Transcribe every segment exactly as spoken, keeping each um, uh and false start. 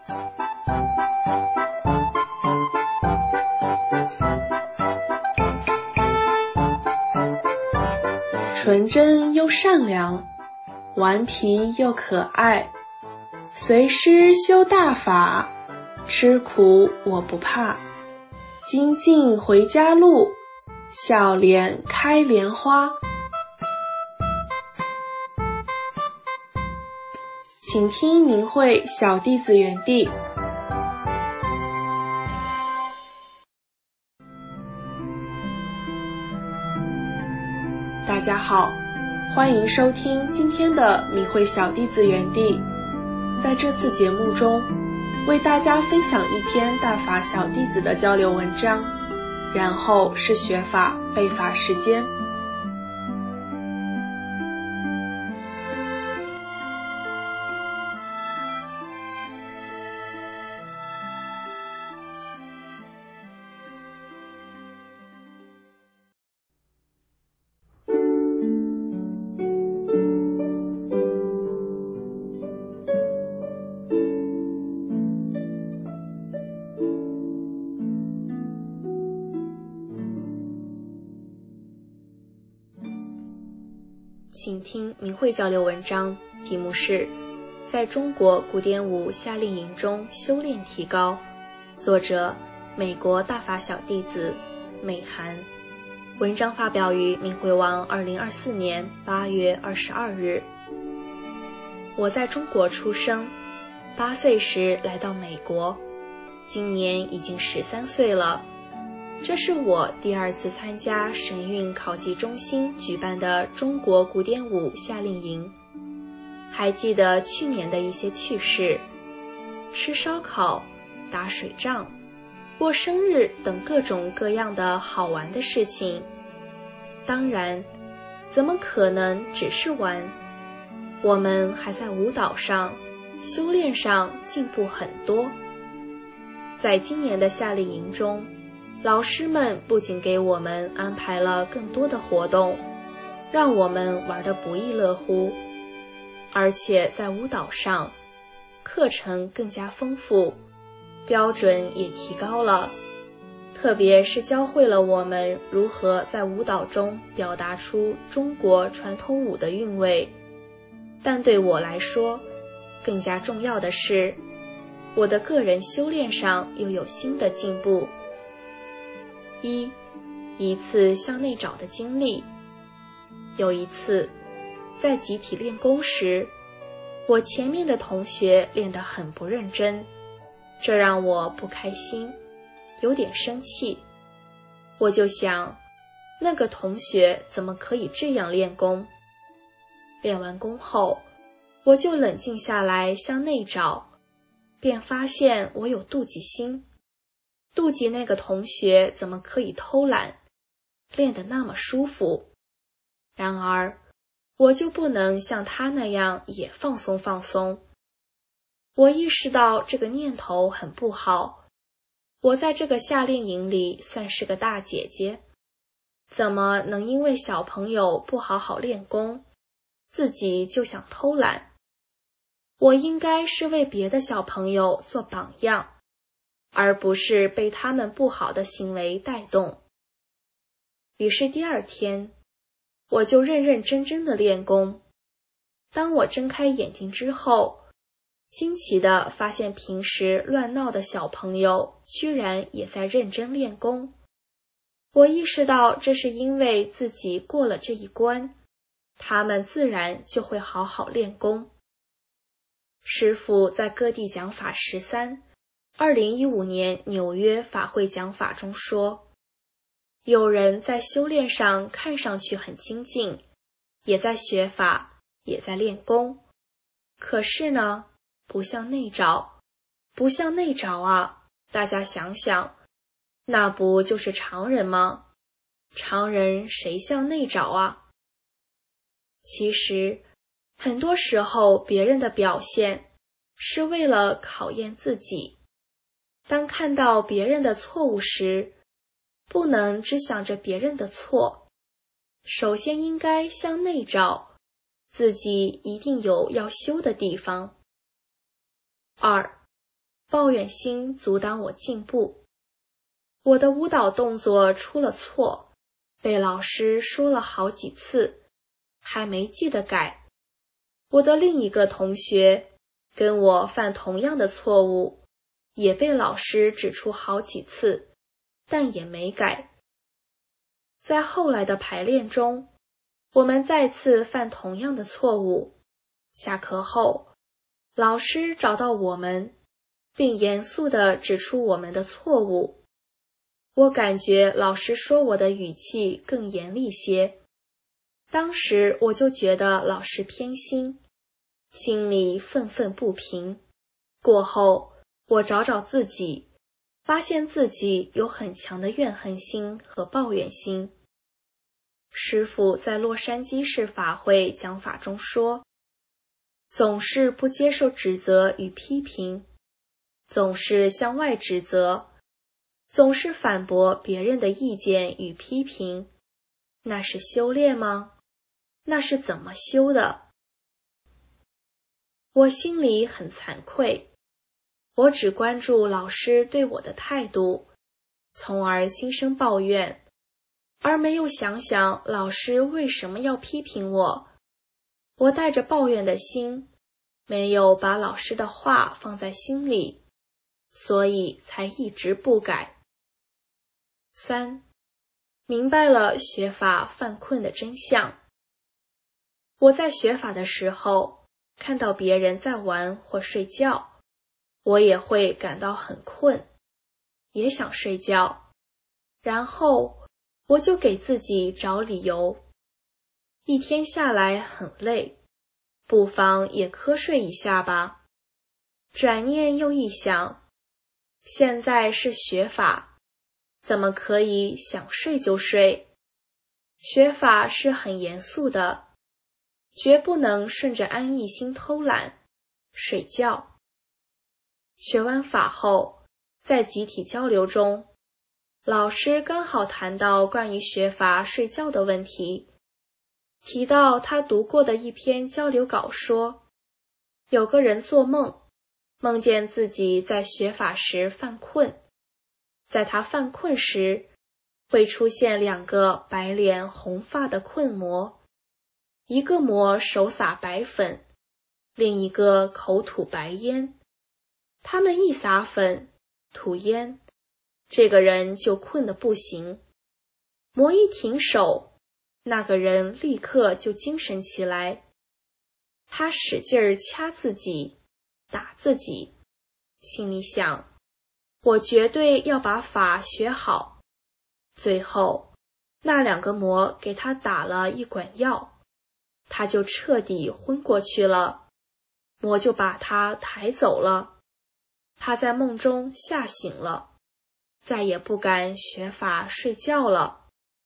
纯真又善良，顽皮又可爱，随师修大法，吃苦我不怕。精进回家路，笑脸开莲花。请听明慧小弟子园地。大家好，欢迎收听今天的明慧小弟子园地。在这次节目中，为大家分享一篇大法小弟子的交流文章，然后是学法背法时间。请听明慧交流文章，题目是在中国古典舞夏令营中修炼提高，作者美国大法小弟子美涵。文章发表于明慧网二零二四年八月二十二日。我在中国出生，八岁时来到美国，今年已经十三岁了。这是我第二次参加神韵考级中心举办的中国古典舞夏令营。还记得去年的一些趣事，吃烧烤、打水仗、过生日等各种各样的好玩的事情。当然，怎么可能只是玩？我们还在舞蹈上、修炼上进步很多。在今年的夏令营中，老师们不仅给我们安排了更多的活动，让我们玩得不亦乐乎，而且在舞蹈上，课程更加丰富，标准也提高了，特别是教会了我们如何在舞蹈中表达出中国传统舞的韵味。但对我来说，更加重要的是，我的个人修炼上又有新的进步。一，一次向内找的经历。有一次，在集体练功时，我前面的同学练得很不认真，这让我不开心，有点生气。我就想，那个同学怎么可以这样练功？练完功后，我就冷静下来向内找，便发现我有妒忌心。妒忌那个同学怎么可以偷懒，练得那么舒服。然而，我就不能像他那样也放松放松。我意识到这个念头很不好。我在这个夏令营里算是个大姐姐，怎么能因为小朋友不好好练功，自己就想偷懒？我应该是为别的小朋友做榜样，而不是被他们不好的行为带动。于是第二天，我就认认真真的练功。当我睁开眼睛之后，惊奇地发现平时乱闹的小朋友居然也在认真练功。我意识到这是因为自己过了这一关，他们自然就会好好练功。师父在各地讲法十三二零一五年纽约法会讲法中说，有人在修炼上看上去很精进，也在学法，也在练功，可是呢，不向内找，不向内找啊！大家想想，那不就是常人吗？常人谁向内找啊？其实，很多时候别人的表现是为了考验自己。当看到别人的错误时，不能只想着别人的错，首先应该向内找，自己一定有要修的地方。二， 抱怨心阻挡我进步。我的舞蹈动作出了错，被老师说了好几次，还没记得改。我的另一个同学跟我犯同样的错误，也被老师指出好几次，但也没改。在后来的排练中，我们再次犯同样的错误。下课后，老师找到我们，并严肃地指出我们的错误。我感觉老师说我的语气更严厉些，当时我就觉得老师偏心，心里愤愤不平。过后，我找找自己，发现自己有很强的怨恨心和抱怨心。师父在洛杉矶市法会讲法中说，总是不接受指责与批评，总是向外指责，总是反驳别人的意见与批评，那是修炼吗？那是怎么修的？我心里很惭愧，我只关注老师对我的态度，从而心生抱怨，而没有想想老师为什么要批评我。我带着抱怨的心，没有把老师的话放在心里，所以才一直不改。三，明白了学法犯困的真相。我在学法的时候，看到别人在玩或睡觉，我也会感到很困，也想睡觉，然后我就给自己找理由。一天下来很累，不妨也瞌睡一下吧。转念又一想，现在是学法，怎么可以想睡就睡？学法是很严肃的，绝不能顺着安逸心偷懒睡觉。学完法后，在集体交流中，老师刚好谈到关于学法睡觉的问题，提到他读过的一篇交流稿说，有个人做梦，梦见自己在学法时犯困，在他犯困时，会出现两个白脸红发的困魔，一个魔手撒白粉，另一个口吐白烟。他们一撒粉，吐烟，这个人就困得不行。魔一停手，那个人立刻就精神起来，他使劲儿掐自己，打自己，心里想，我绝对要把法学好。最后，那两个魔给他打了一管药，他就彻底昏过去了，魔就把他抬走了。他在梦中吓醒了，再也不敢学法睡觉了。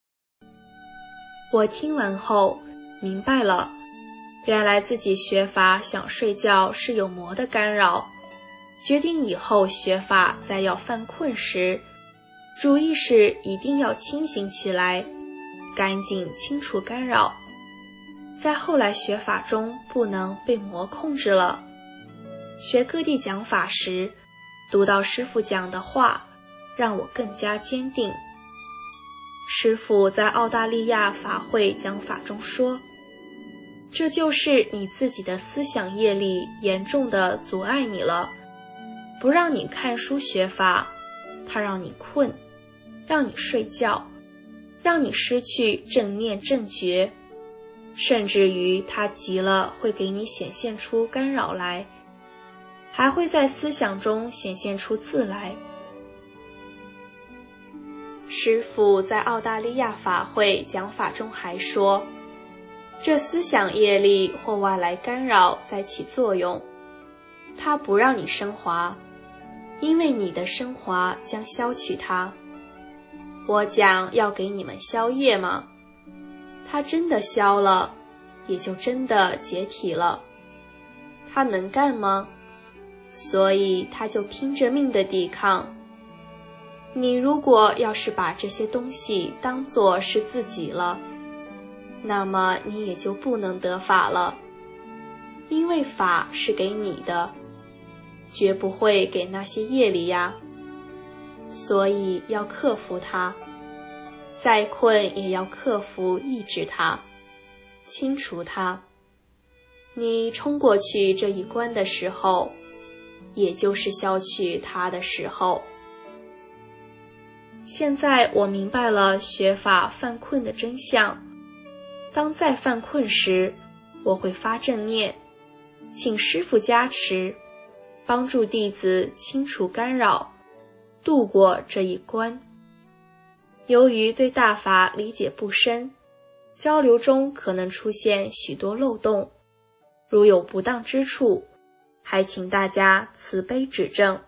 我听完后明白了，原来自己学法想睡觉是有魔的干扰，决定以后学法在要犯困时，主意是一定要清醒起来，赶紧清除干扰，在后来学法中不能被魔控制了。学各地讲法时，读到师父讲的话，让我更加坚定。师父在澳大利亚法会讲法中说，这就是你自己的思想业力严重的阻碍你了，不让你看书学法，它让你困，让你睡觉，让你失去正念正觉，甚至于它急了会给你显现出干扰来，还会在思想中显现出字来。师父在澳大利亚法会讲法中还说，这思想业力或外来干扰在起作用，它不让你升华，因为你的升华将消去它。我讲要给你们消业吗？它真的消了，也就真的解体了。它能干吗？所以他就拼着命的抵抗。你如果要是把这些东西当作是自己了，那么你也就不能得法了，因为法是给你的， 绝不会给那些夜里呀。所以要克服它，再困也要克服抑制它，清除它。你冲过去这一关的时候，也就是消去它的时候。现在我明白了学法犯困的真相。当再犯困时，我会发正念，请师父加持，帮助弟子清除干扰，度过这一关。由于对大法理解不深，交流中可能出现许多漏洞，如有不当之处，还请大家慈悲指正。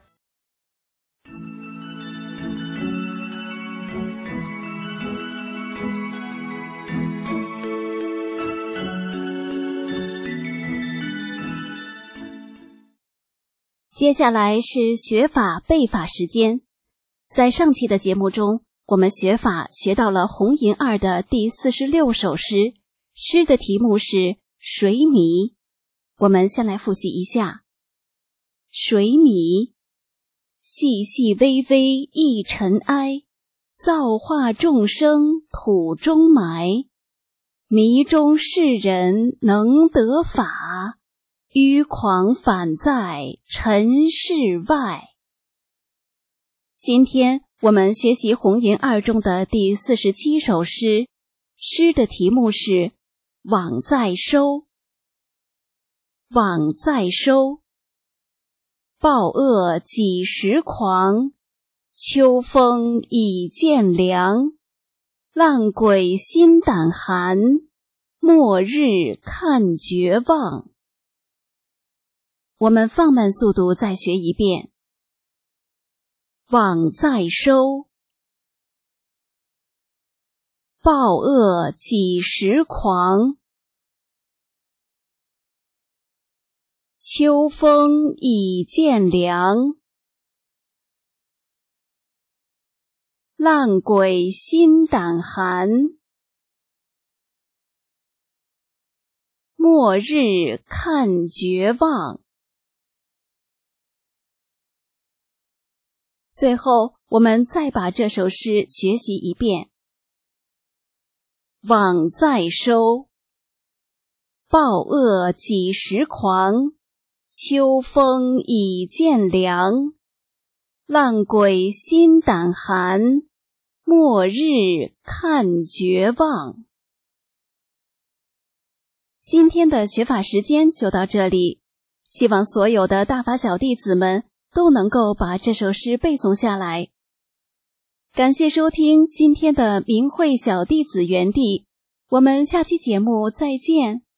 接下来是学法背法时间。在上期的节目中，我们学法学到了红银二的第四十六首诗，诗的题目是水米。我们先来复习一下。水米，细细微微一尘埃，造化众生土中埋，迷中世人能得法，迂狂反在尘世外。今天我们学习红银二中的第四十七首诗，诗的题目是网在收。网在收，暴恶几时狂，秋风已渐凉，烂鬼心胆寒，末日看绝望。我们放慢速度再学一遍。网在收，暴恶几时狂，秋风已渐凉，烂鬼心胆寒，末日看绝望。最后，我们再把这首诗学习一遍。网在收，暴恶几时狂，秋风已渐凉，烂鬼心胆寒，末日看绝望。今天的学法时间就到这里，希望所有的大法小弟子们都能够把这首诗背诵下来。感谢收听今天的明慧小弟子园地，我们下期节目再见。